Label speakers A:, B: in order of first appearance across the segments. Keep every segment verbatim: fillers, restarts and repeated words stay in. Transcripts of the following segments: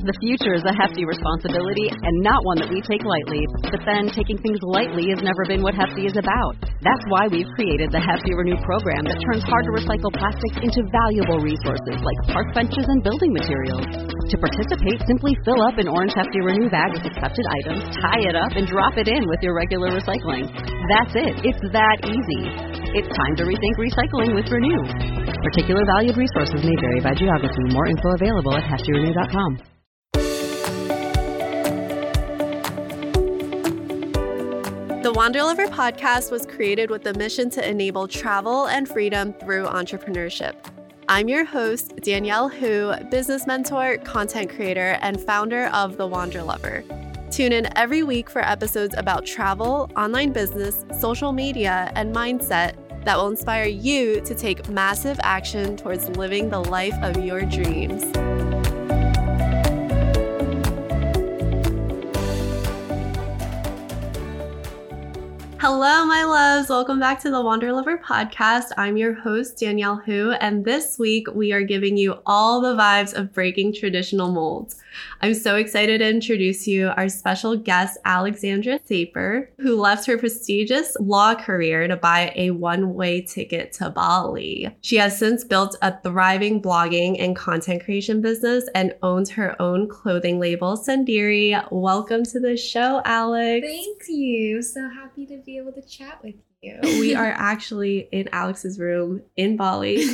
A: The future is a hefty responsibility and not one that we take lightly. But then taking things lightly has never been what Hefty is about. That's why we've created the Hefty Renew program that turns hard-to-recycle plastics into valuable resources like park benches and building materials. To participate, simply fill up an orange Hefty Renew bag with accepted items, tie it up, and drop it in with your regular recycling. That's it. It's that easy. It's time to rethink recycling with Renew. Particular valued resources may vary by geography. More info available at hefty renew dot com.
B: The Wanderlover podcast was created with the mission to enable travel and freedom through entrepreneurship. I'm your host, Danielle Hu, business mentor, content creator, and founder of The Wanderlover. Tune in every week for episodes about travel, online business, social media, and mindset that will inspire you to take massive action towards living the life of your dreams. Hello, my loves. Welcome back to the Wanderlover podcast. I'm your host, Danielle Hu, and this week we are giving you all the vibes of breaking traditional molds. I'm so excited to introduce you our special guest, Alexandra Saper, who left her prestigious law career to buy a one-way ticket to Bali. She has since built a thriving blogging and content creation business and owns her own clothing label, Sendiri. Welcome to the show, Alex.
C: Thank you. So happy to be able to chat with you.
B: We are actually in Alex's room in Bali,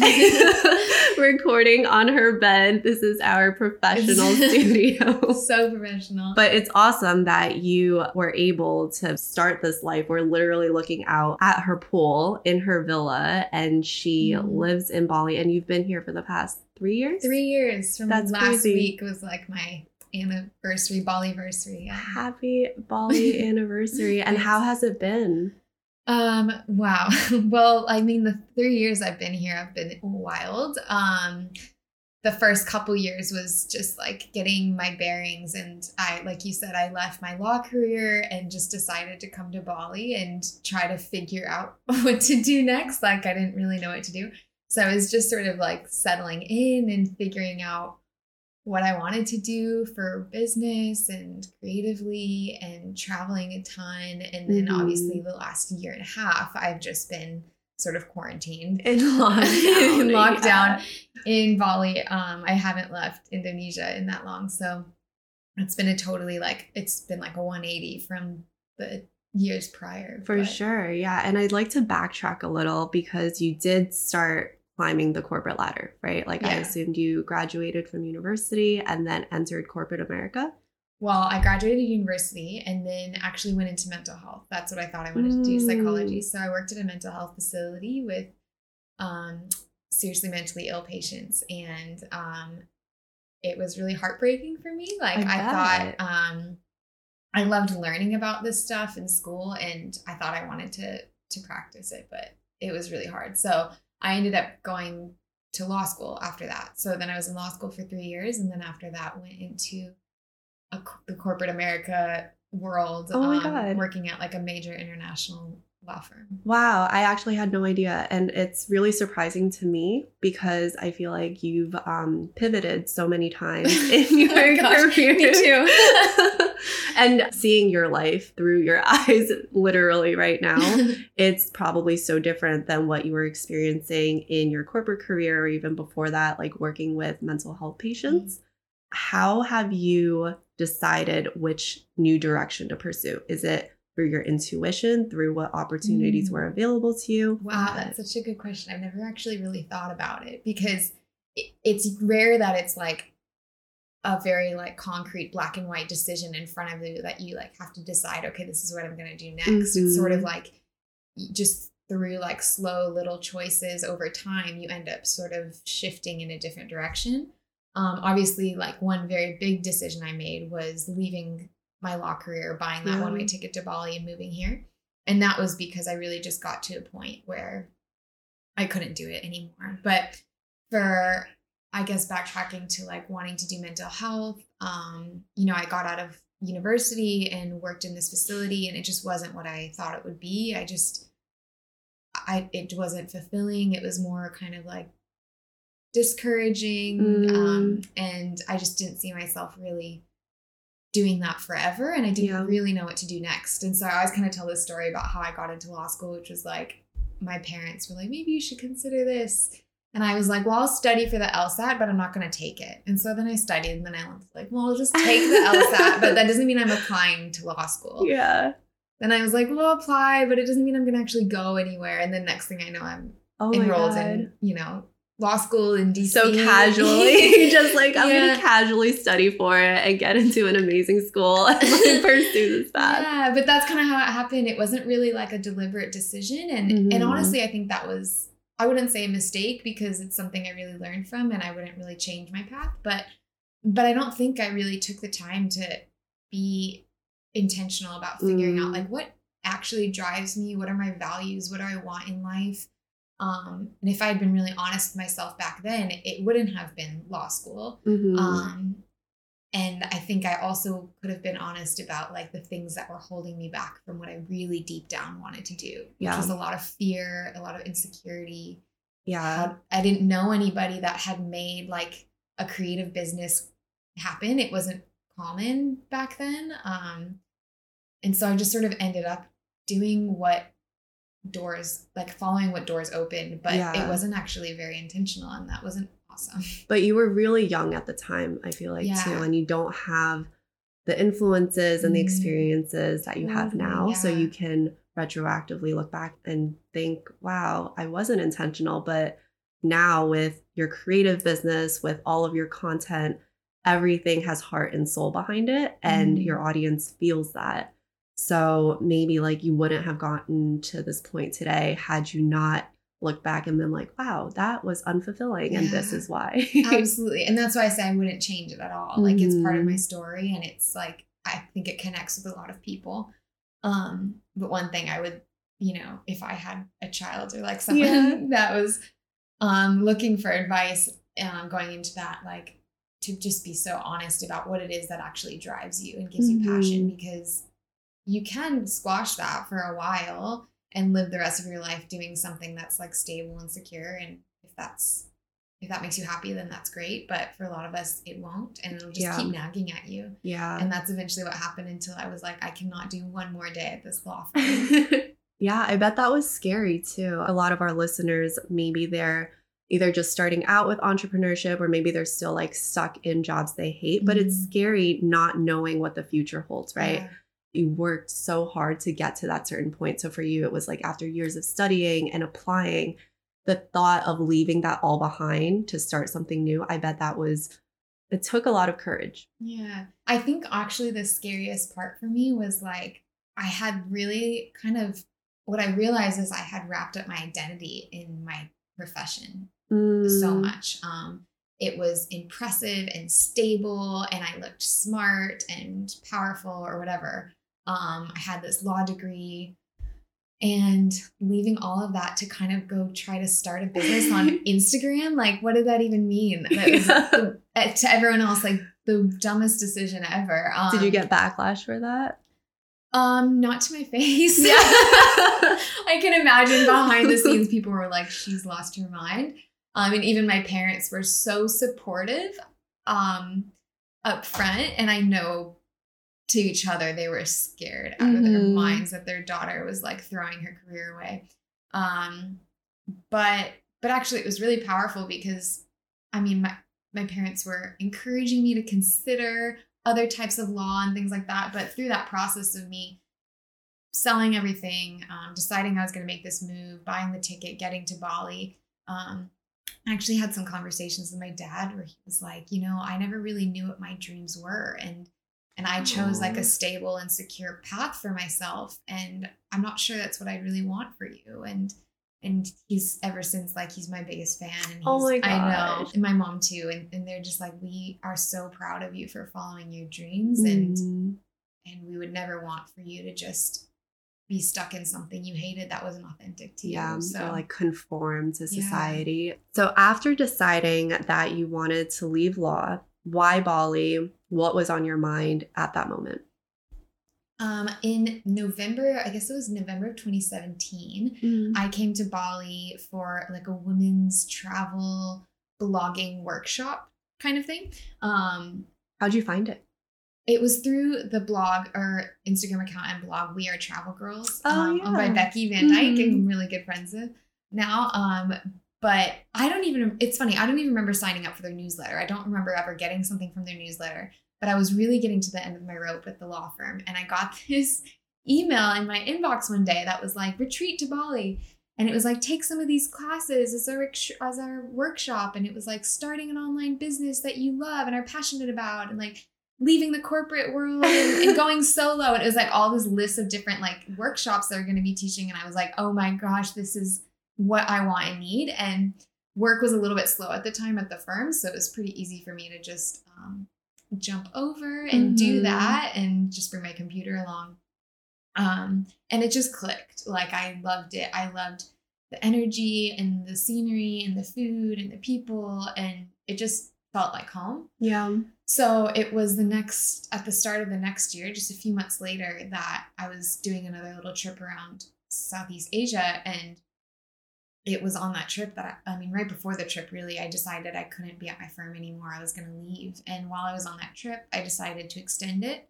B: recording on her bed. This is our professional studio.
C: So professional.
B: But it's awesome that you were able to start this life. We're literally looking out at her pool in her villa, and she mm. lives in Bali. And you've been here for the past three years?
C: Three years. From
B: That's
C: last
B: crazy.
C: week was like my anniversary, Bali-versary. Yeah.
B: Happy Bali anniversary. And how has it been?
C: Um, wow. Well, I mean, the three years I've been here have been wild. Um, the first couple years was just like getting my bearings. And I, like you said, I left my law career and just decided to come to Bali and try to figure out what to do next. Like I didn't really know what to do. So I was just sort of like settling in and figuring out what I wanted to do for business and creatively and traveling a ton. And then mm-hmm. obviously the last year and a half, I've just been sort of quarantined.
B: In lockdown.
C: in lockdown yeah. in Bali. Um, I haven't left Indonesia in that long. So it's been a totally like, it's been like a one eighty from the years prior.
B: For
C: but.
B: sure. Yeah. And I'd like to backtrack a little because you did start climbing the corporate ladder, right? Like yeah. I assumed you graduated from university and then entered corporate America.
C: Well, I graduated university and then actually went into mental health. That's what I thought I wanted mm. to do, psychology. So I worked at a mental health facility with um, seriously mentally ill patients. And um, it was really heartbreaking for me. Like I, I thought um, I loved learning about this stuff in school and I thought I wanted to to practice it, but it was really hard. So I ended up going to law school after that. So then I was in law school for three years. And then after that went into a, the corporate America world,
B: oh my
C: um,
B: God.
C: working at like a major international law firm.
B: Wow. I actually had no idea. And it's really surprising to me because I feel like you've um, pivoted so many times in your oh
C: gosh,
B: career.
C: Me too.
B: And seeing your life through your eyes literally right now, it's probably so different than what you were experiencing in your corporate career or even before that, like working with mental health patients. Mm-hmm. How have you decided which new direction to pursue? Is it through your intuition, through what opportunities mm. were available to you?
C: Wow, that's such a good question. I've never actually really thought about it because it, it's rare that it's like a very like concrete black and white decision in front of you that you like have to decide, okay, this is what I'm going to do next. Mm-hmm. It's sort of like just through like slow little choices over time, you end up sort of shifting in a different direction. Um, obviously, like one very big decision I made was leaving my law career, buying that yeah. one-way ticket to Bali and moving here. And that was because I really just got to a point where I couldn't do it anymore. But for, I guess, backtracking to like wanting to do mental health, um, you know, I got out of university and worked in this facility and it just wasn't what I thought it would be. I just, I, it wasn't fulfilling. It was more kind of like discouraging.
B: Mm.
C: Um, and I just didn't see myself really doing that forever. And I didn't
B: Yeah.
C: really know what to do next. And so I always kind of tell this story about how I got into law school, which was like, my parents were like, maybe you should consider this. And I was like, well, I'll study for the LSAT, but I'm not going to take it. And so then I studied, and then I was like, well, I'll just take the LSAT, but that doesn't mean I'm applying to law school.
B: Yeah.
C: Then I was like, well, I'll apply, but it doesn't mean I'm going to actually go anywhere. And then next thing I know, I'm
B: Oh
C: enrolled
B: my God.
C: in, you know, law school in D C.
B: So casually, just like, I'm
C: Yeah.
B: going to casually study for it and get into an amazing school and like pursue this path.
C: Yeah, but that's kind of how it happened. It wasn't really like a deliberate decision. And
B: Mhm.
C: and honestly, I think that was, I wouldn't say a mistake because it's something I really learned from, and I wouldn't really change my path. But but I don't think I really took the time to be intentional about figuring
B: Mm.
C: out like what actually drives me, what are my values, what do I want in life. Um, and if I had been really honest with myself back then, it wouldn't have been law school.
B: Mhm.
C: Um, and I think I also could have been honest about like the things that were holding me back from what I really deep down wanted to do, which
B: Yeah.
C: was a lot of fear, a lot of insecurity.
B: Yeah.
C: How- I didn't know anybody that had made like a creative business happen. It wasn't common back then. Um, and so I just sort of ended up doing what doors, like following what doors opened, but
B: Yeah.
C: it wasn't actually very intentional, and that wasn't awesome.
B: But you were really young at the time, I feel like,
C: Yeah.
B: too. And you don't have the influences and the
C: Mm.
B: experiences that you have
C: Totally,
B: now. So
C: yeah.
B: you can retroactively look back and think, wow, I wasn't intentional. But now with your creative business, with all of your content, everything has heart and soul behind it. And
C: Mm.
B: your audience feels that. So maybe like you wouldn't have gotten to this point today had you not looked back and been like, wow, that was unfulfilling. And this
C: Yeah.
B: is why.
C: Absolutely. And that's why I say I wouldn't change it at all. Like it's part of my
B: Mhm.
C: story, and it's like I think it connects with a lot of people. Um, but one thing I would, you know, if I had a child or like someone
B: Yeah.
C: that was um looking for advice um going into that, like to just be so honest about what it is that actually drives you and gives you passion,
B: Mhm.
C: because you can squash that for a while and live the rest of your life doing something that's like stable and secure. And if that's if that makes you happy, then that's great. But for a lot of us, it won't, and it'll just
B: Yeah.
C: keep nagging at you.
B: Yeah.
C: And that's eventually what happened until I was like, I cannot do one more day at this law firm.
B: Yeah, I bet that was scary too. A lot of our listeners, maybe they're either just starting out with entrepreneurship or maybe they're still like stuck in jobs they hate, but it's
C: Mhm.
B: scary not knowing what the future holds, right?
C: Yeah.
B: You worked so hard to get to that certain point. So for you, it was like after years of studying and applying, the thought of leaving that all behind to start something new, I bet that was, it took a lot of courage.
C: Yeah. I think actually the scariest part for me was like, I had really kind of, what I realized is I had wrapped up my identity in my profession so
B: Mm.
C: much. Um, it was impressive and stable, and I looked smart and powerful or whatever. Um, I had this law degree, and leaving all of that to kind of go try to start a business on Instagram, like what did that even mean? That was
B: Yeah.
C: the, uh, to everyone else like the dumbest decision ever. Um,
B: Did you get backlash for that?
C: Um, not to my face.
B: Yeah.
C: I can imagine behind the scenes, people were like, she's lost her mind. Um, and even my parents were so supportive um, up front. And I know to each other, they were scared out of their
B: Mhm.
C: minds that their daughter was like throwing her career away. Um, but, but actually it was really powerful because, I mean, my, my parents were encouraging me to consider other types of law and things like that. But through that process of me selling everything, um, deciding I was going to make this move, buying the ticket, getting to Bali, um, I actually had some conversations with my dad where he was like, you know, I never really knew what my dreams were. And and I chose like
B: Aw.
C: a stable and secure path for myself. And I'm not sure that's what I really want for you. And And he's ever since like he's my biggest fan. And he's,
B: Oh my
C: I know,
B: gosh.
C: and my mom too. And, and they're just like, we are so proud of you for following your dreams, and
B: Mm.
C: and we would never want for you to just be stuck in something you hated that wasn't authentic to
B: Yeah,
C: you. So
B: or like conform to
C: Yeah.
B: society. So after deciding that you wanted to leave law, why Bali? What was on your mind at that moment?
C: um, in November, I guess it was November of twenty seventeen, I came to Bali for like a women's travel blogging workshop kind of thing. Um,
B: How'd you find it?
C: It was through the blog or Instagram account and blog We Are Travel Girls,
B: oh,
C: um,
B: yeah.
C: owned by Becky Van Dyke,
B: mm-hmm.
C: I'm really good friends with now. Um, but I don't even, it's funny, I don't even remember signing up for their newsletter. I don't remember ever getting something from their newsletter, but I was really getting to the end of my rope with the law firm. And I got this email in my inbox one day that was like, retreat to Bali. And it was like, take some of these classes as our, as our workshop. And it was like starting an online business that you love and are passionate about, and like leaving the corporate world and, and going solo. And it was like all this list of different like workshops that are going to be teaching. And I was like, oh my gosh, this is what I want and need. And work was a little bit slow at the time at the firm. So it was pretty easy for me to just um, jump over and mm-hmm. do that and just bring my computer along. Um, and it just clicked. Like I loved it. I loved the energy and the scenery and the food and the people, and it just felt like home.
B: Yeah.
C: So it was the next, at the start of the next year, just a few months later, that I was doing another little trip around Southeast Asia. And it was on that trip that, I, I mean, right before the trip, really, I decided I couldn't be at my firm anymore. I was going to leave. And while I was on that trip, I decided to extend it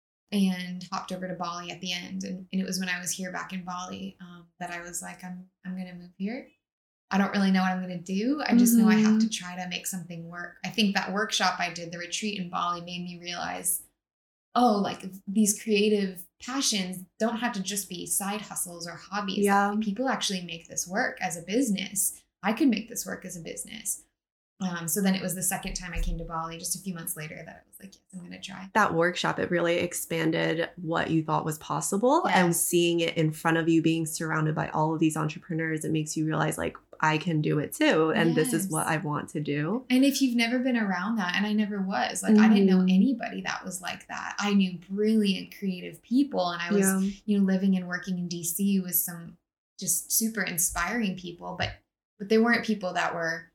C: and hopped over to Bali at the end. And, and it was when I was here back in Bali um, that I was like, I'm I'm going to move here. I don't really know what I'm going to do. I just mm-hmm. know I have to try to make something work. I think that workshop I did, the retreat in Bali, made me realize, oh, like these creative passions don't have to just be side hustles or hobbies.
B: Yeah.
C: Like, people actually make this work as a business. I could make this work as a business. Um, so then it was the second time I came to Bali, just a few months later, that I was like, yes, I'm going to try.
B: That workshop, it really expanded what you thought was possible. Yes. And seeing it in front of you, being surrounded by all of these entrepreneurs, it makes you realize like, I can do it too. And yes. this is what I want to do.
C: And if you've never been around that, and I never was, like, mm-hmm. I didn't know anybody that was like that. I knew brilliant, creative people. And I was, yeah. you know, living and working in D C with some just super inspiring people, but, but they weren't people that were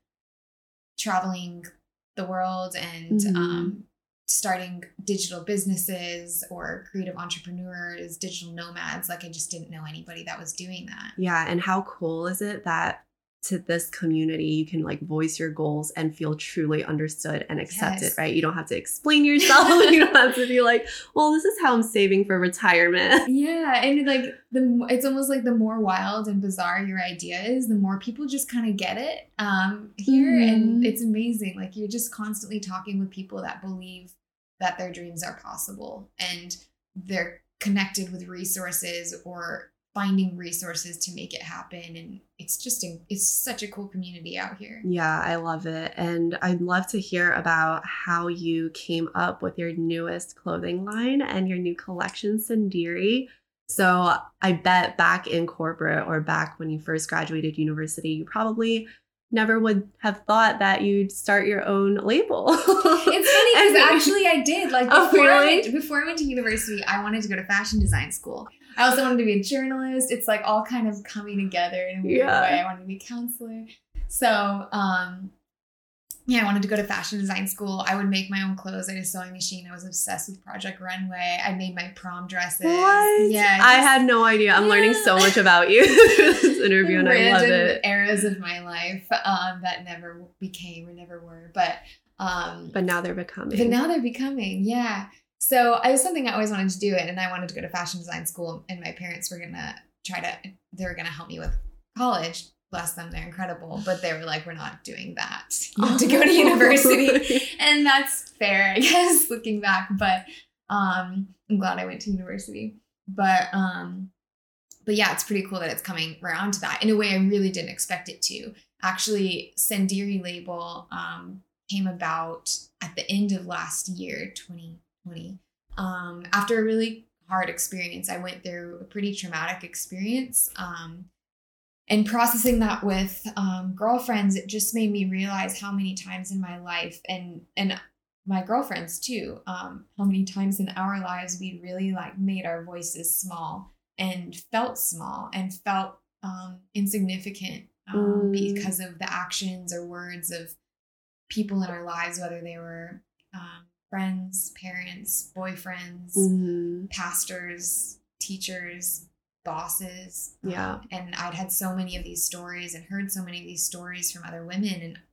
C: traveling the world and mm-hmm. um, starting digital businesses or creative entrepreneurs, digital nomads. Like, I just didn't know anybody that was doing that.
B: Yeah. And how cool is it that to this community, you can like voice your goals and feel truly understood and accepted, yes. right? You don't have to explain yourself. You don't have to be like, well, this is how I'm saving for retirement.
C: Yeah. And like the, it's almost like the more wild and bizarre your idea is, the more people just kind of get it um, here. Mm-hmm. And it's amazing. Like, you're just constantly talking with people that believe that their dreams are possible, and they're connected with resources or finding resources to make it happen. And it's just, a, it's such a cool community out here.
B: Yeah, I love it. And I'd love to hear about how you came up with your newest clothing line and your new collection, Sendiri. So I bet back in corporate, or back when you first graduated university, you probably never would have thought that you'd start your own label.
C: It's funny because actually I did. Like, before,
B: oh, really?
C: I went, before I went to university, I wanted to go to fashion design school. I also wanted to be a journalist. It's like all kind of coming together in a weird
B: yeah.
C: way. I wanted to be a counselor. So, um, yeah, I wanted to go to fashion design school. I would make my own clothes. I had a sewing machine. I was obsessed with Project Runway. I made my prom dresses.
B: What?
C: Yeah,
B: just, I had no idea. I'm yeah. learning so much about you through this interview, and I love it.
C: Eras of my life um, that never became or never were, but um,
B: but now they're becoming.
C: But now they're becoming, yeah. So it was something I always wanted to do it, and I wanted to go to fashion design school, and my parents were gonna try to, they were gonna help me with college. Bless them, they're incredible, but they were like, we're not doing that. You have to go to university. And that's fair, I guess, looking back. But um, I'm glad I went to university. But um, but yeah, it's pretty cool that it's coming around to that in a way I really didn't expect it to. Actually, Sendiri label um, came about at the end of last year, twenty twenty. Um, after a really hard experience, I went through a pretty traumatic experience. Um, And processing that with um, girlfriends, it just made me realize how many times in my life, and and my girlfriends too, um, how many times in our lives we really like made our voices small and felt small and felt um, insignificant um, mm. because of the actions or words of people in our lives, whether they were um, friends, parents, boyfriends, mm-hmm. pastors, teachers, bosses.
B: Yeah.
C: Um, and I'd had so many of these stories and heard so many of these stories from other women. And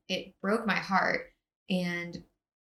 C: it broke my heart. And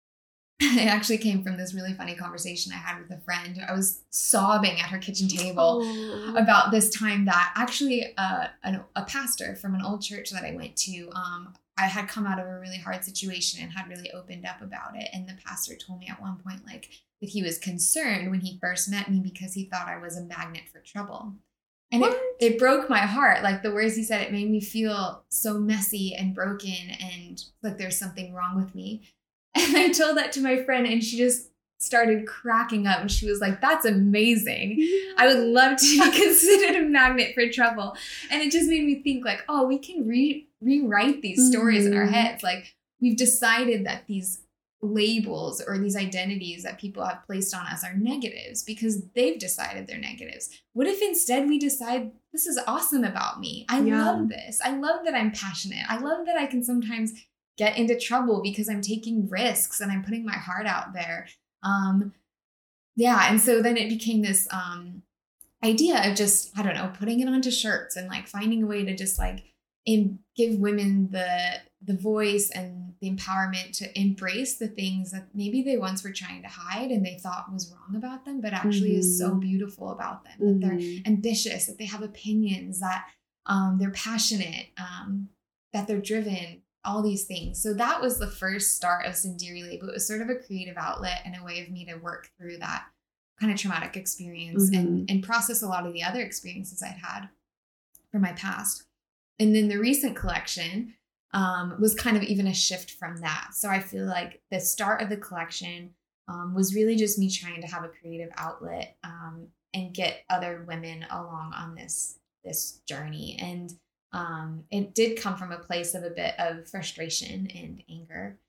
C: it actually came from this really funny conversation I had with a friend. I was sobbing at her kitchen table oh. about this time that actually uh, an, a pastor from an old church that I went to, um, I had come out of a really hard situation and had really opened up about it. And the pastor told me at one point, like, that he was concerned when he first met me because he thought I was a magnet for trouble. And it, it broke my heart. Like, the words he said, it made me feel so messy and broken and like there's something wrong with me. And I told that to my friend and she just started cracking up and she was like, that's amazing. Yeah. I would love to be considered a magnet for trouble. And it just made me think like, oh, we can re- rewrite these mm-hmm. stories in our heads. Like, we've decided that these labels or these identities that people have placed on us are negatives because they've decided they're negatives. What if instead we decide this is awesome about me? I yeah. love this. I love that I'm passionate. I love that I can sometimes get into trouble because I'm taking risks and I'm putting my heart out there. Um, yeah. And so then it became this um, idea of just, I don't know, putting it onto shirts and like finding a way to just like in, give women the the voice and the empowerment to embrace the things that maybe they once were trying to hide and they thought was wrong about them, but actually mm-hmm. is so beautiful about them, mm-hmm. that they're ambitious, that they have opinions, that um, they're passionate, um, that they're driven, all these things. So that was the first start of Sendiri Label. It was sort of a creative outlet and a way of me to work through that kind of traumatic experience mm-hmm. and, and process a lot of the other experiences I'd had from my past. And then the recent collection um, was kind of even a shift from that. So I feel like the start of the collection um, was really just me trying to have a creative outlet um, and get other women along on this, this journey. And um, it did come from a place of a bit of frustration and anger.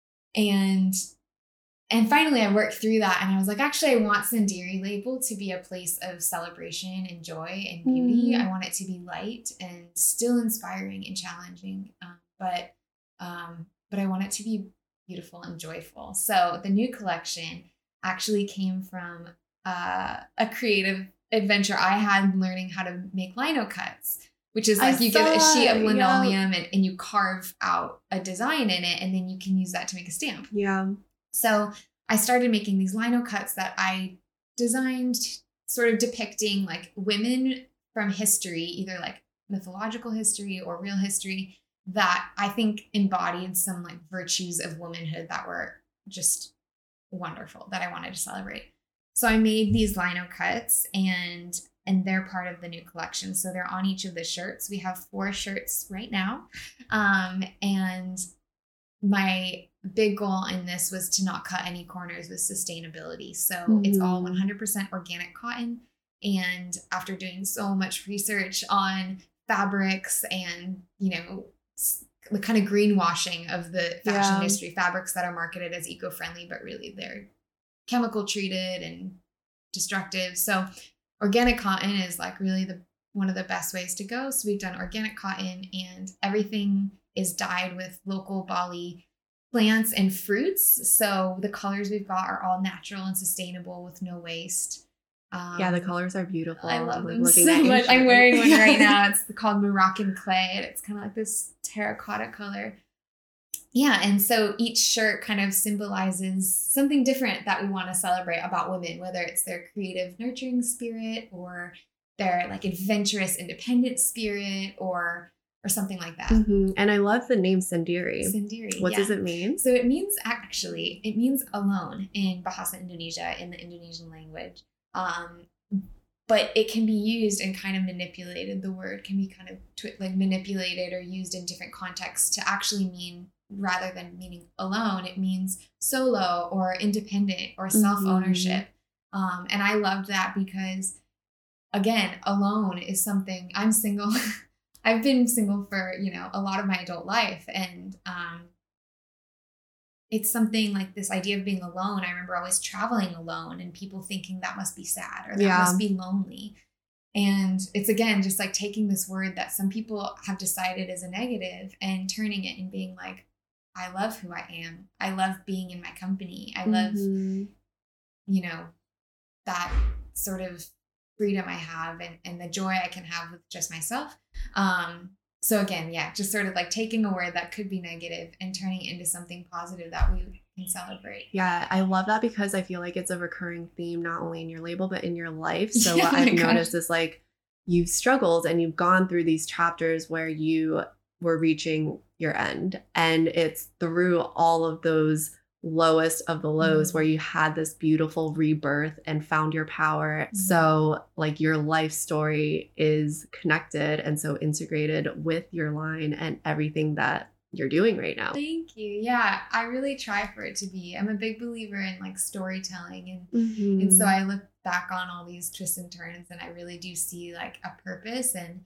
C: And And finally, I worked through that and I was like, actually, I want Sendiri Label to be a place of celebration and joy and beauty. Mm. I want it to be light and still inspiring and challenging, um, but um, but I want it to be beautiful and joyful. So the new collection actually came from uh, a creative adventure I had learning how to make lino cuts, which is like I you get a sheet of linoleum yeah. and, and you carve out a design in it, and then you can use that to make a stamp.
B: Yeah.
C: So I started making these lino cuts that I designed sort of depicting like women from history, either like mythological history or real history, that I think embodied some like virtues of womanhood that were just wonderful that I wanted to celebrate. So I made these lino cuts and and they're part of the new collection. So they're on each of the shirts. We have four shirts right now. Um, and my big goal in this was to not cut any corners with sustainability. So mm-hmm. it's all one hundred percent organic cotton. And after doing so much research on fabrics and, you know, the kind of greenwashing of the fashion yeah. industry, fabrics that are marketed as eco-friendly, but really they're chemical treated and destructive. So organic cotton is like really the one of the best ways to go. So we've done organic cotton and everything is dyed with local Bali plants and fruits. So the colors we've got are all natural and sustainable with no waste. Um,
B: yeah, the colors are beautiful.
C: I love them so much. I'm wearing one right now. It's called Moroccan clay. And it's kind of like this terracotta color. Yeah, and so each shirt kind of symbolizes something different that we want to celebrate about women, whether it's their creative nurturing spirit or their like adventurous independent spirit or or something like that.
B: Mm-hmm. And I love the name Sendiri.
C: Sendiri.
B: What
C: yeah.
B: does it mean?
C: So it means actually, it means alone in Bahasa Indonesia, in the Indonesian language. Um, but it can be used and kind of manipulated. The word can be kind of twi- like manipulated or used in different contexts to actually mean, rather than meaning alone, it means solo or independent or self-ownership. Mm-hmm. Um, and I loved that because, again, alone is something, I'm single. I've been single for, you know, a lot of my adult life. And um, it's something like this idea of being alone. I remember always traveling alone and people thinking that must be sad or that yeah. must be lonely. And it's, again, just like taking this word that some people have decided is a negative and turning it and being like, I love who I am. I love being in my company. I love, mm-hmm. you know, that sort of freedom I have and, and the joy I can have with just myself. Um, so again, yeah, just sort of like taking a word that could be negative and turning it into something positive that we can celebrate.
B: Yeah, I love that because I feel like it's a recurring theme, not only in your label, but in your life. So
C: Yeah,
B: what
C: oh
B: I've
C: my
B: noticed
C: gosh.
B: is like you've struggled and you've gone through these chapters where you were reaching your end. And it's through all of those lowest of the lows
C: Mhm.
B: where you had this beautiful rebirth and found your power.
C: Mhm.
B: So like your life story is connected and so integrated with your line and everything that you're doing right now.
C: Thank you. Yeah, I really try for it to be. I'm a big believer in like storytelling, and
B: Mhm.
C: and so I look back on all these twists and turns, and I really do see like a purpose and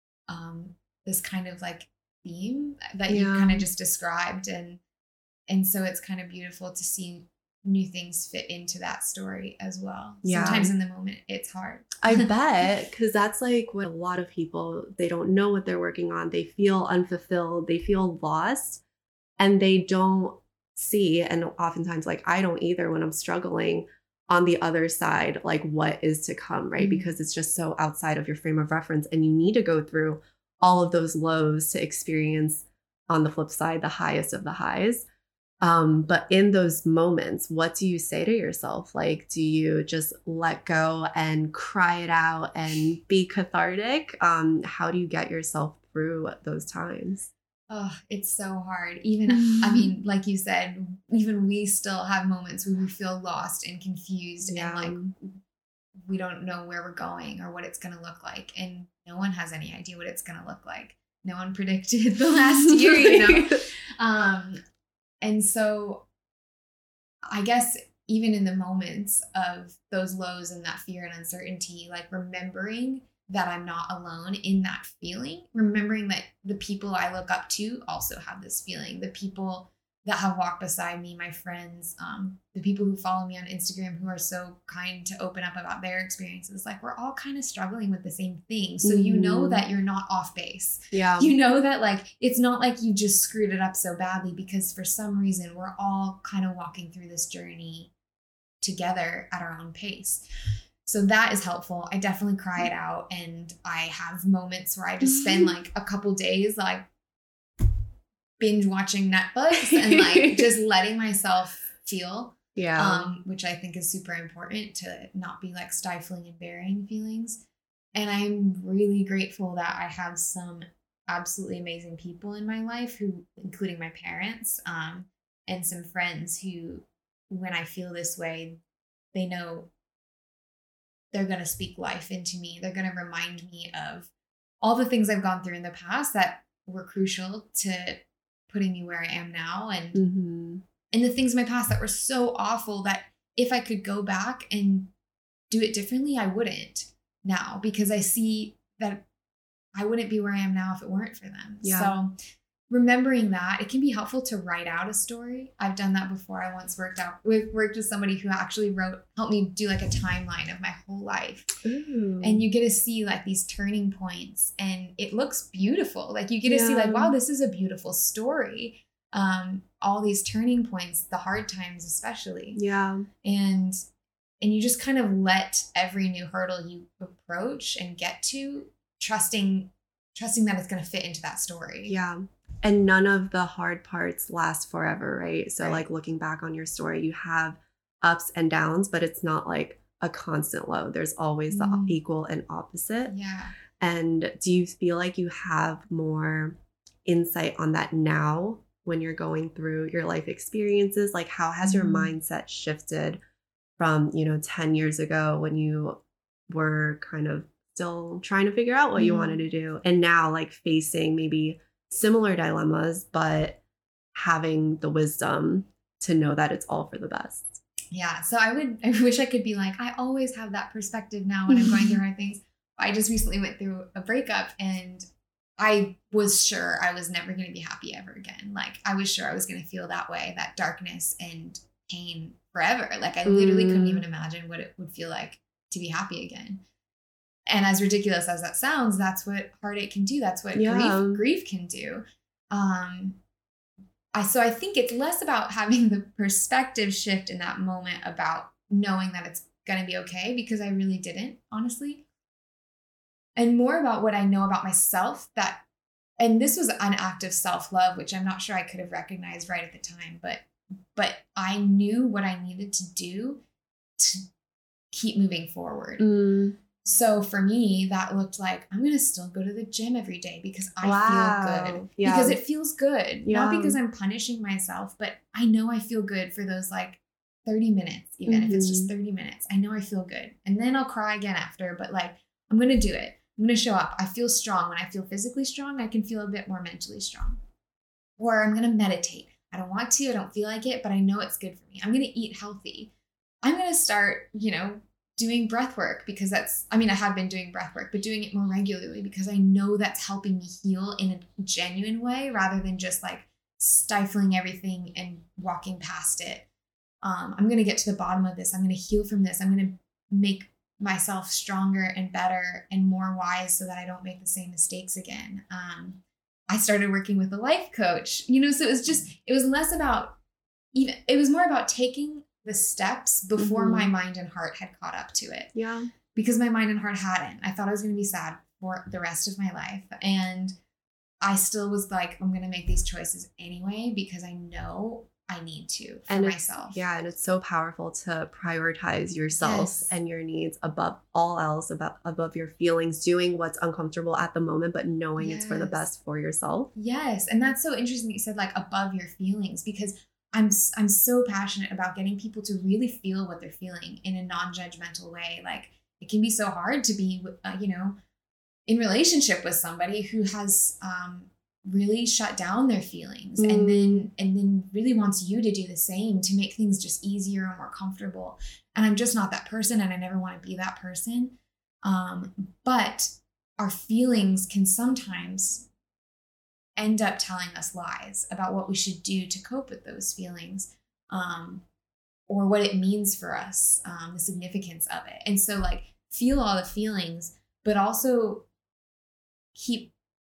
C: um this kind of like theme that you
B: Yeah.
C: kind of just described, and and so it's kind of beautiful to see new things fit into that story as well.
B: Yeah.
C: Sometimes in the moment it's hard.
B: I bet, because that's like what a lot of people, they don't know what they're working on. They feel unfulfilled, they feel lost, and they don't see, and oftentimes like I don't either when I'm struggling on the other side, like what is to come, right?
C: Mhm.
B: Because it's just so outside of your frame of reference and you need to go through all of those lows to experience on the flip side the highest of the highs. Um, but in those moments, what do you say to yourself? Like, do you just let go and cry it out and be cathartic? Um, how do you get yourself through those times?
C: Oh, it's so hard. Even, I mean, like you said, even we still have moments where we feel lost and confused
B: Yeah.
C: and like we don't know where we're going or what it's going to look like. And no one has any idea what it's going to look like. No one predicted the last year, you know? Um, and so I guess even in the moments of those lows and that fear and uncertainty, like remembering that I'm not alone in that feeling, remembering that the people I look up to also have this feeling, the people that have walked beside me, my friends, um, the people who follow me on Instagram who are so kind to open up about their experiences. Like we're all kind of struggling with the same thing. So you know
B: Mhm.
C: that you're not off base.
B: Yeah.
C: You know that like it's not like you just screwed it up so badly, because for some reason we're all kind of walking through this journey together at our own pace. So that is helpful. I definitely cry it out, and I have moments where I just spend like a couple days like binge watching Netflix and like just letting myself feel,
B: Yeah.
C: um, which I think is super important to not be like stifling and burying feelings. And I'm really grateful that I have some absolutely amazing people in my life who, including my parents, um, and some friends who, when I feel this way, they know they're going to speak life into me. They're going to remind me of all the things I've gone through in the past that were crucial to putting me where I am now. And,
B: Mhm.
C: and the things in my past that were so awful that if I could go back and do it differently, I wouldn't now, because I see that I wouldn't be where I am now if it weren't for them.
B: Yeah.
C: So remembering that, it can be helpful to write out a story. I've done that before. I once worked out with worked with somebody who actually wrote, helped me do like a timeline of my whole life.
B: Ooh.
C: And you get to see like these turning points, and it looks beautiful. Like you get to see
B: Yeah.
C: like, wow, this is a beautiful story. Um, all these turning points, the hard times especially.
B: Yeah.
C: And and you just kind of let every new hurdle you approach and get to, trusting trusting that it's going to fit into that story.
B: Yeah. And none of the hard parts last forever, right? So
C: Right.
B: like looking back on your story, you have ups and downs, but it's not like a constant low. There's always the
C: Mhm.
B: equal and opposite.
C: Yeah.
B: And do you feel like you have more insight on that now when you're going through your life experiences? Like how has your
C: Mhm.
B: mindset shifted from, you know, ten years ago when you were kind of still trying to figure out what you
C: Mhm.
B: wanted to do, and now like facing maybe similar dilemmas, but having the wisdom to know that it's all for the best?
C: Yeah. So I would, I wish I could be like, I always have that perspective now when I'm going through hard things. I just recently went through a breakup, and I was sure I was never going to be happy ever again. Like I was sure I was going to feel that way, that darkness and pain forever. Like I literally couldn't
B: Mm.
C: even imagine what it would feel like to be happy again. And as ridiculous as that sounds, that's what heartache can do. That's what
B: Yeah.
C: grief, grief can do. Um, I, so I think it's less about having the perspective shift in that moment about knowing that it's going to be okay, because I really didn't, honestly. And more about what I know about myself that and this was an act of self-love, which I'm not sure I could have recognized right at the time, but, but I knew what I needed to do to keep moving forward.
B: Mm.
C: So for me, that looked like I'm going to still go to the gym every day because I
B: Wow.
C: feel good.
B: Yeah.
C: Because it feels good.
B: Yeah.
C: Not because I'm punishing myself, but I know I feel good for those like thirty minutes, even
B: Mhm.
C: if it's just thirty minutes. I know I feel good. And then I'll cry again after, but like, I'm going to do it. I'm going to show up. I feel strong. When I feel physically strong, I can feel a bit more mentally strong. Or I'm going to meditate. I don't want to, I don't feel like it, but I know it's good for me. I'm going to eat healthy. I'm going to start, you know, doing breath work because that's, I mean, I have been doing breath work, but doing it more regularly because I know that's helping me heal in a genuine way rather than just like stifling everything and walking past it. Um, I'm going to get to the bottom of this. I'm going to heal from this. I'm going to make myself stronger and better and more wise so that I don't make the same mistakes again. Um, I started working with a life coach, you know, so it was just, it was less about even, it was more about taking the steps before
B: Mm-hmm.
C: my mind and heart had caught up to it.
B: Yeah.
C: Because my mind and heart hadn't. I thought I was going to be sad for the rest of my life. And I still was like, I'm going to make these choices anyway because I know I need to for
B: And it's-
C: myself.
B: Yeah, and it's so powerful to prioritize yourself
C: Yes.
B: and your needs above all else, above above your feelings, doing what's uncomfortable at the moment, but knowing it's for the
C: Yes.
B: best for yourself.
C: Yes. And that's so interesting that you said like above your feelings because I'm I'm so passionate about getting people to really feel what they're feeling in a non-judgmental way. Like it can be so hard to be, uh, you know, in relationship with somebody who has um, really shut down their feelings
B: Mm.
C: and then and then really wants you to do the same to make things just easier and more comfortable. And I'm just not that person, and I never want to be that person. Um, but our feelings can sometimes end up telling us lies about what we should do to cope with those feelings, um, or what it means for us, um, the significance of it. And so like feel all the feelings, but also keep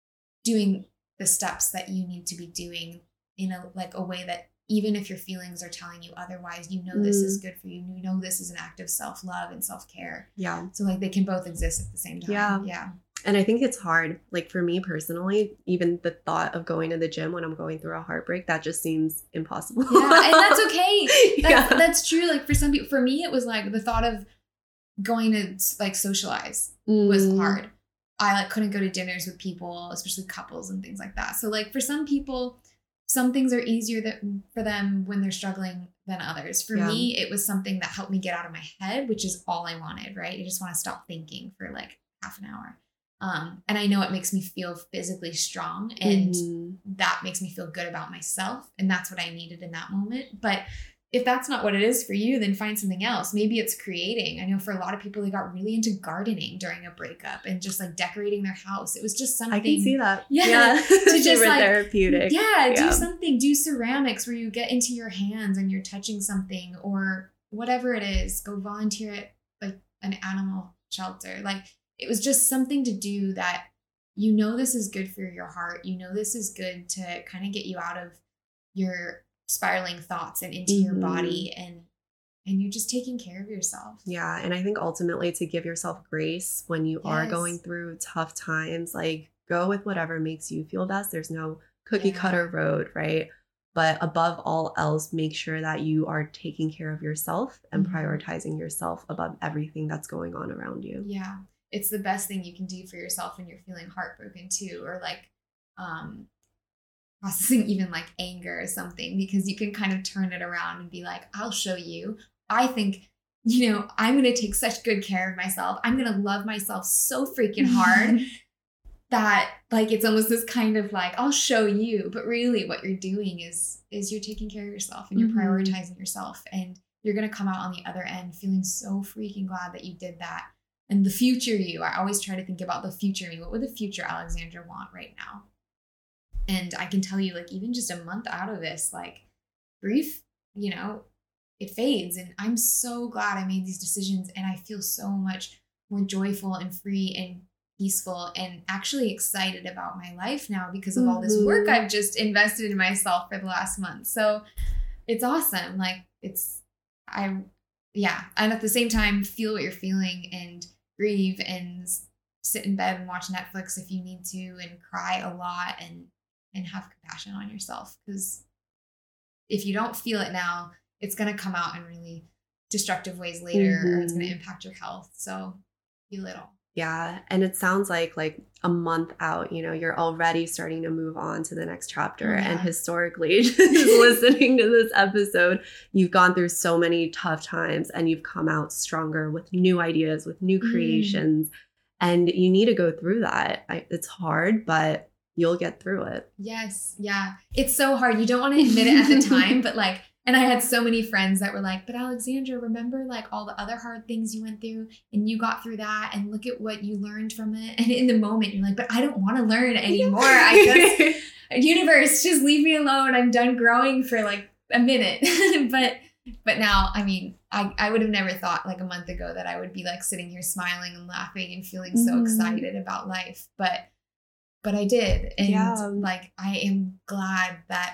C: doing the steps that you need to be doing in a like a way that even if your feelings are telling you otherwise, you know this
B: Mm.
C: is good for you. You know this is an act of self-love and self-care.
B: Yeah.
C: So like they can both exist at the same time.
B: Yeah.
C: Yeah.
B: And I think it's hard. Like for me personally, even the thought of going to the gym when I'm going through a heartbreak, that just seems impossible.
C: Yeah, and that's okay. That's,
B: Yeah.
C: that's true. Like for some people, for me, it was like the thought of going to like socialize was
B: Mm.
C: hard. I like couldn't go to dinners with people, especially couples and things like that. So like for some people, some things are easier that for them when they're struggling than others. For
B: Yeah.
C: me, it was something that helped me get out of my head, which is all I wanted, right? I just want to stop thinking for like half an hour. Um, and I know it makes me feel physically strong and
B: Mhm.
C: that makes me feel good about myself. And that's what I needed in that moment. But if that's not what it is for you, then find something else. Maybe it's creating. I know for a lot of people, they got really into gardening during a breakup and just like decorating their house. It was just something.
B: I can see that.
C: Yeah, to just,
B: Super
C: like-
B: therapeutic.
C: Yeah, do
B: Yeah.
C: something. Do ceramics where you get into your hands and you're touching something or whatever it is. Go volunteer at like an animal shelter. Like it was just something to do that you know this is good for your heart. You know this is good to kind of get you out of your spiraling thoughts and into your
B: Mhm.
C: body and and you're just taking care of yourself.
B: Yeah. And I think ultimately to give yourself grace when you are
C: Yes.
B: going through tough times, like go with whatever makes you feel best. There's no cookie
C: Yeah.
B: cutter road, right? But above all else, make sure that you are taking care of yourself and
C: Mhm.
B: prioritizing yourself above everything that's going on around you.
C: Yeah. It's the best thing you can do for yourself when you're feeling heartbroken too, or like um processing even like anger or something, because you can kind of turn it around and be like, I'll show you. I think, you know, I'm going to take such good care of myself. I'm going to love myself so freaking hard that like it's almost this kind of like, I'll show you. But really what you're doing is is you're taking care of yourself and you're
B: Mhm.
C: prioritizing yourself, and you're going to come out on the other end feeling so freaking glad that you did that. And the future you, I always try to think about the future me. What would the future Alexandra want right now? And I can tell you, like, even just a month out of this, like, grief, you know, it fades. And I'm so glad I made these decisions. And I feel so much more joyful and free and peaceful and actually excited about my life now because of all this work
B: Mhm.
C: I've just invested in myself for the last month. So it's awesome. Like, it's, I, yeah. And at the same time, feel what you're feeling and grieve and sit in bed and watch Netflix if you need to and cry a lot and and have compassion on yourself, because if you don't feel it now, it's going to come out in really destructive ways later, mm-hmm. or it's going to impact your health. So feel it all.
B: Yeah. And it sounds like like a month out, you know, you're already starting to move on to the next chapter. Yeah. And historically, just listening to this episode, you've gone through so many tough times and you've come out stronger with new ideas, with new creations. Mm. And you need to go through that. I, it's hard, but you'll get through it.
C: Yes. Yeah. It's so hard. You don't want to admit it at the time, but like, and I had so many friends that were like, but Alexandra, remember like all the other hard things you went through and you got through that and look at what you learned from it. And in the moment you're like, but I don't want to learn anymore. I just, universe, just leave me alone. I'm done growing for like a minute. but, but now, I mean, I, I would have never thought like a month ago that I would be like sitting here smiling and laughing and feeling so mm. excited about life. But, but I did. And yeah. like, I am glad that,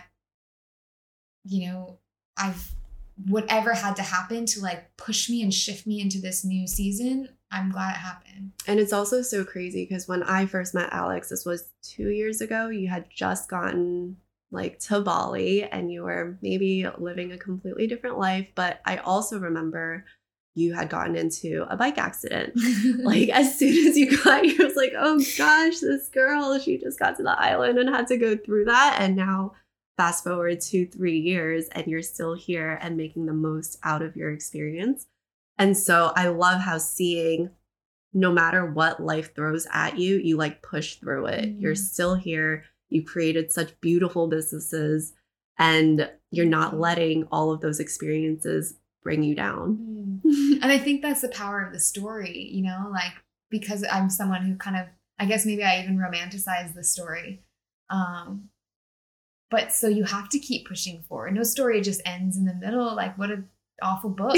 C: you know, I've whatever had to happen to like push me and shift me into this new season. I'm glad it happened.
B: And it's also so crazy because when I first met Alex, this was two years ago, you had just gotten like to Bali and you were maybe living a completely different life. But I also remember you had gotten into a bike accident. Like as soon as you got here, I was like, oh gosh, this girl, she just got to the island and had to go through that. And now fast forward two, three years and you're still here and making the most out of your experience. And so I love how seeing no matter what life throws at you, you like push through it. Mm-hmm. You're still here. You created such beautiful businesses and you're not letting all of those experiences bring you down.
C: Mm. And I think that's the power of the story, you know, like because I'm someone who kind of, I guess maybe I even romanticize the story. Um, But so you have to keep pushing forward. No story just ends in the middle. Like what an awful book.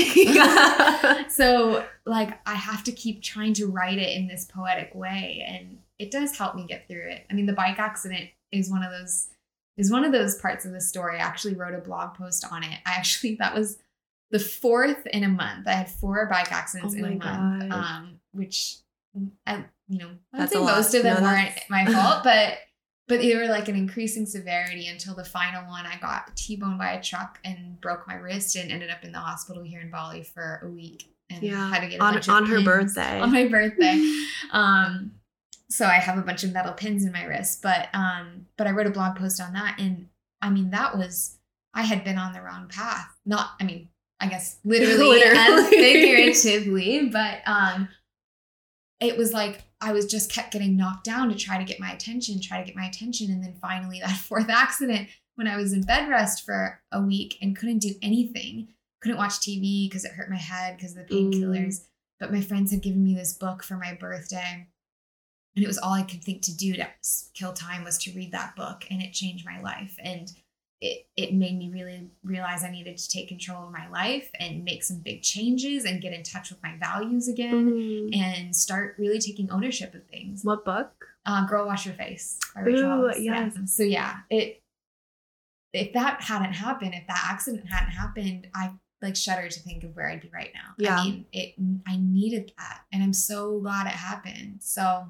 C: So like I have to keep trying to write it in this poetic way. And it does help me get through it. I mean, the bike accident is one of those is one of those parts of the story. I actually wrote a blog post on it. I actually, that was the fourth in a month. I had four bike accidents oh in a month, um, which, I, you know, I would say most of them no, weren't my fault, but But they were like an increasing severity until the final one. I got T-boned by a truck and broke my wrist and ended up in the hospital here in Bali for a week. And
B: yeah,
C: had to get a
B: on,
C: bunch
B: on
C: of
B: her
C: pins
B: birthday.
C: On my birthday. um, so I have a bunch of metal pins in my wrist. But um, but I wrote a blog post on that. And I mean, that was, I had been on the wrong path. Not, I mean, I guess literally, literally. and figuratively. But um, it was like, I was just kept getting knocked down to try to get my attention, try to get my attention. And then finally that fourth accident when I was in bed rest for a week and couldn't do anything, couldn't watch T V because it hurt my head because of the painkillers. Mm. But my friends had given me this book for my birthday and it was all I could think to do to kill time was to read that book. And it changed my life. And it, it made me really realize I needed to take control of my life and make some big changes and get in touch with my values again mm. and start really taking ownership of things.
B: What book?
C: Uh, Girl Wash Your Face by Rachel
B: Ooh,
C: Hollis.
B: yes.
C: Yeah. So yeah, it, if that hadn't happened, if that accident hadn't happened, I like shudder to think of where I'd be right now.
B: Yeah.
C: I mean, it, I needed that and I'm so glad it happened. So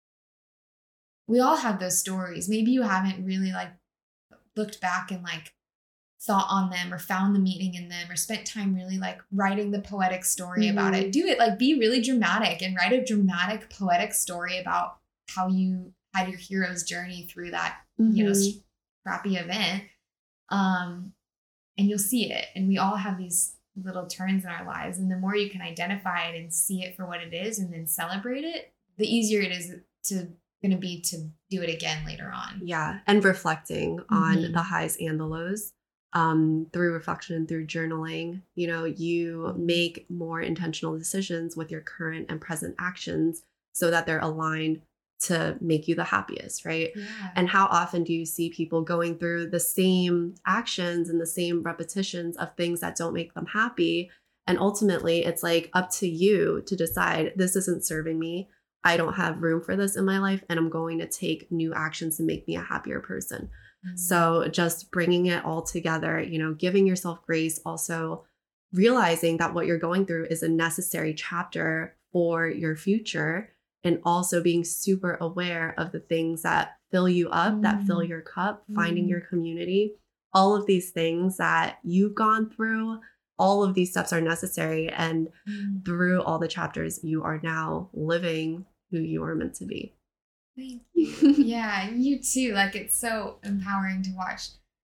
C: we all have those stories. Maybe you haven't really like looked back and like thought on them or found the meaning in them or spent time really like writing the poetic story mm-hmm. about it. Do it, like be really dramatic and write a dramatic poetic story about how you had your hero's journey through that, mm-hmm. you know, crappy event. Um, and you'll see it. And we all have these little turns in our lives. And the more you can identify it and see it for what it is and then celebrate it, the easier it is to going to be to do it again later on.
B: Yeah. And reflecting mm-hmm. on the highs and the lows um, through reflection and through journaling, you know, you make more intentional decisions with your current and present actions so that they're aligned to make you the happiest, right?
C: Yeah.
B: And how often do you see people going through the same actions and the same repetitions of things that don't make them happy? And ultimately, it's like up to you to decide, this isn't serving me. I don't have room for this in my life, and I'm going to take new actions to make me a happier person. Mm-hmm. So just bringing it all together, you know, giving yourself grace, also realizing that what you're going through is a necessary chapter for your future. and also being super aware of the things that fill you up, mm. that fill your cup, mm. finding your community, all of these things that you've gone through, all of these steps are necessary. And mm. through all the chapters, you are now living who you are meant to be.
C: Thank you. Yeah, you too. Like, it's so empowering to watch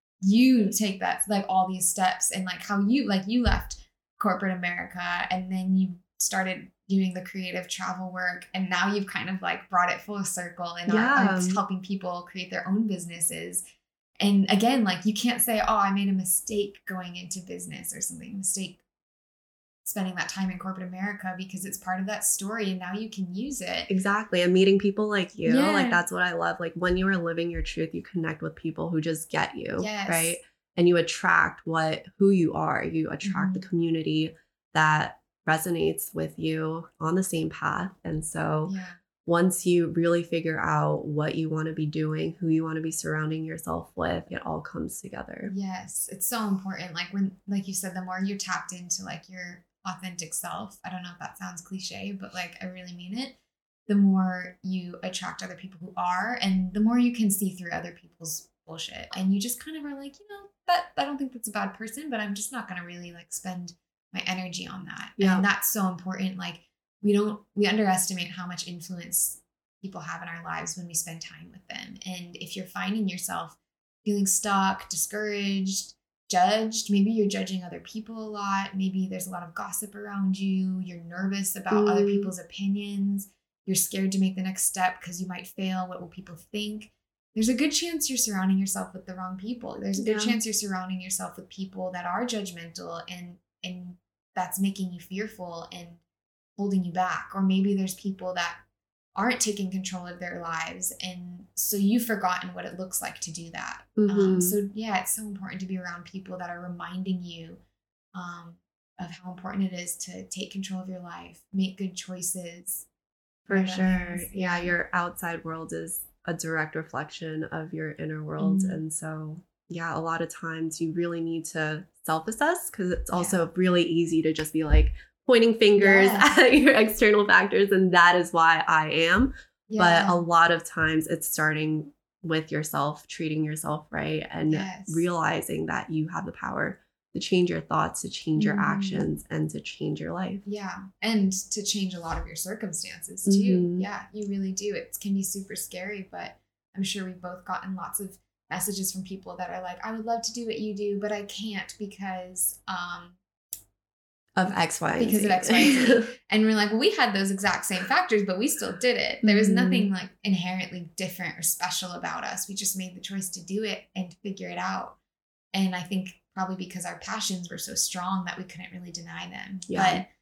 C: you take that, like all these steps, and like how you, like you left corporate America and then you started doing the creative travel work, and now you've kind of like brought it full circle and yeah. are, are helping people create their own businesses. And again, like you can't say, oh, I made a mistake going into business or something, a mistake spending that time in corporate America, because it's part of that story and now you can use it.
B: Exactly. And meeting people like you,
C: yeah.
B: like that's what I love. Like when you are living your truth, you connect with people who just get you,
C: yes.
B: right? And you attract what, who you are. You attract mm-hmm. the community that resonates with you on the same path. And so
C: yeah.
B: once you really figure out what you want to be doing, who you want to be surrounding yourself with, it all comes together.
C: Yes. It's so important. Like when, like you said, the more you're tapped into like your authentic self, I don't know if that sounds cliche, but like I really mean it, the more you attract other people who are, and the more you can see through other people's bullshit. And you just kind of are like, you know, that I don't think that's a bad person, but I'm just not going to really like spend my energy on that.
B: Yeah.
C: And that's so important. Like we don't, we underestimate how much influence people have in our lives when we spend time with them. And if you're finding yourself feeling stuck, discouraged, judged, maybe you're judging other people a lot, maybe there's a lot of gossip around you, you're nervous about mm. other people's opinions, you're scared to make the next step because you might fail, what will people think? There's a good chance you're surrounding yourself with the wrong people. There's a good yeah. chance you're surrounding yourself with people that are judgmental and and that's making you fearful and holding you back. Or maybe there's people that aren't taking control of their lives, and so you've forgotten what it looks like to do that.
B: Mm-hmm.
C: Um, so yeah, it's so important to be around people that are reminding you um, of how important it is to take control of your life, make good choices.
B: For sure. Yeah, your outside world is a direct reflection of your inner world. Mm-hmm. And so, yeah, a lot of times you really need to self-assess, because it's also yeah. really easy to just be like pointing fingers yes. at your external factors, and that is why I am. Yeah. But a lot of times it's starting with yourself, treating yourself right, and
C: yes.
B: realizing that you have the power to change your thoughts, to change your mm. actions, and to change your life.
C: Yeah. And to change a lot of your circumstances too. Mm-hmm. Yeah, you really do. It can be super scary, but I'm sure we've both gotten lots of messages from people that are like, I would love to do what you do, but I can't because um
B: of X, Y,
C: because of X, Y, and Z. And we're like, well, we had those exact same factors, but we still did it. There was nothing like inherently different or special about us. We just made the choice to do it and to figure it out. And I think probably because our passions were so strong that we couldn't really deny them.
B: Yeah.
C: But,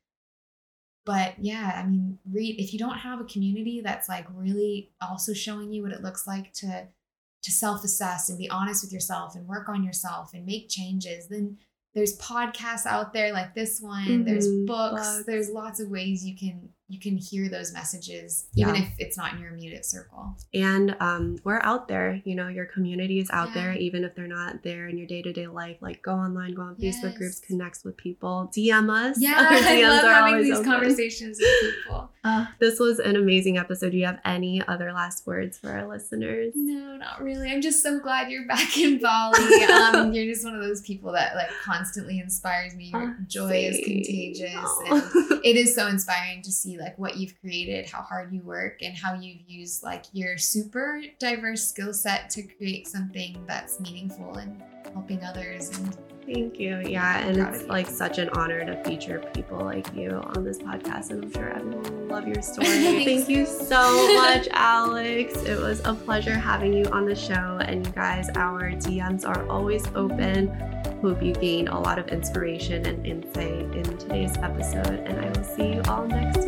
C: but yeah, I mean, read, if you don't have a community that's like really also showing you what it looks like to, to self-assess and be honest with yourself and work on yourself and make changes, then there's podcasts out there like this one. Mm-hmm. There's books. Books. There's lots of ways you can you can hear those messages, even yeah. if it's not in your immediate circle.
B: And um, we're out there. You know, your community is out
C: yeah. there,
B: even if they're not there in your day-to-day life. Like, go online, go on
C: yes.
B: Facebook groups, connect with people, D M us.
C: Yeah, I love having these open. conversations with people.
B: Uh, this was an amazing episode. Do you have any other last words for our listeners?
C: No, not really. I'm just so glad you're back in Bali. Um, you're just one of those people that like constantly inspires me. Your
B: oh,
C: joy
B: see.
C: is contagious. Oh. And it is so inspiring to see like what you've created, how hard you work, and how you've used like your super diverse skill set to create something that's meaningful and helping others. And
B: thank you. Yeah, and it's like such an honor to feature people like you on this podcast, and I'm sure everyone will love your story. Thank you so much, Alex. It was a pleasure having you on the show, and you guys, our D Ms are always open. Hope you gained a lot of inspiration and insight in today's episode, and I will see you all next